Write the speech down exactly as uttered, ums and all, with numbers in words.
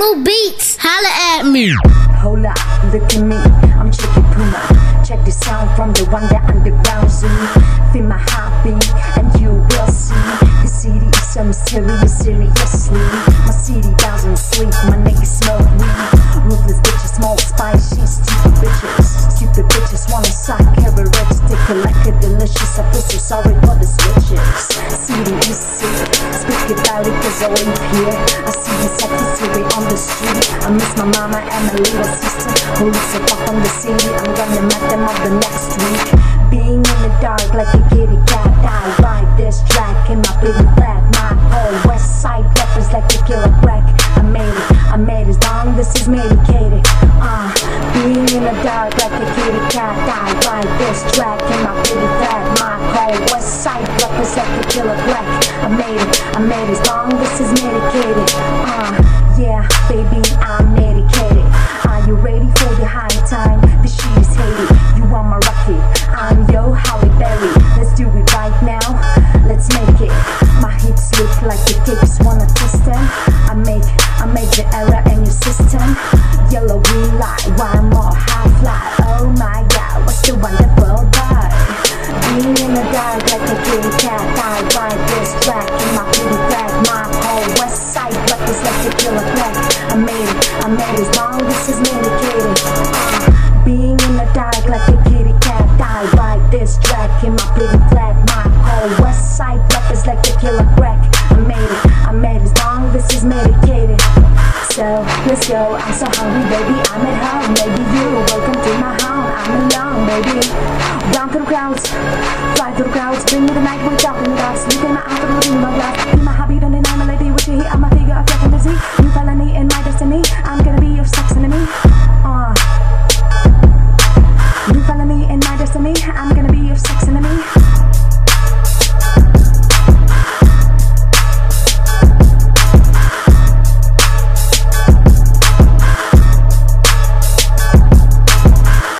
Animal Beats, holla at me. Hold up, look at me, I'm Chicky Puma. Check the sound from the one that underground zoo. Feel my heartbeat and you will see. The city is so mysterious, seriously. My city doesn't sleep, my niggas smoke weed. Ruthless bitches, smoke spice, she's stupid bitches. Stupid bitches wanna suck every rich, take a like a delicious. I feel so sorry for the switches. City is sick, speak about it cause I live here. I see the sexy city on the street. I miss my mama and my little sister who lives up on the city. I'm gonna met them up the next week. Being in the dark like a kitty cat, I ride this track in my pretty flat. My whole west side rappers like a killer crack. I made it, I made it long, this is medicated. Uh, being in the dark like a kitty cat, I ride this track in my pretty flat. My whole west side rappers like a killer crack. I made it, I made it long, this is medicated. Uh, yeah, baby, I'm medicated. Are you ready for the high time? The shit is hated. You are my rocket, I'm your Halle Berry. Let's do it right now, let's make it. My hips look like the tips wanna twist them. I make, I make the error in your system. Yellow green light, one more half light. Oh my god, what's the wonderful vibe? Being in the dark like a kitty cat, I ride this track in my pretty flat. My whole west side black is like a killer crack. I made it, I made it long, this is medicated. Uh, being in the dark like a kitty cat, I ride this track in my pretty flat. My whole west side black is like a killer crack. I made it, I made it long, this is medicated. So let's go, I'm so hungry baby, I'm at home. Maybe you, welcome to my home, I'm alone baby. Down through the crowds, fly through the crowds. Bring me the night, we're talking about. Sleep in my eyes, I'm looking in my glass. Be my hobby, don't deny my lady. What you hear, I'm a figure of second to see.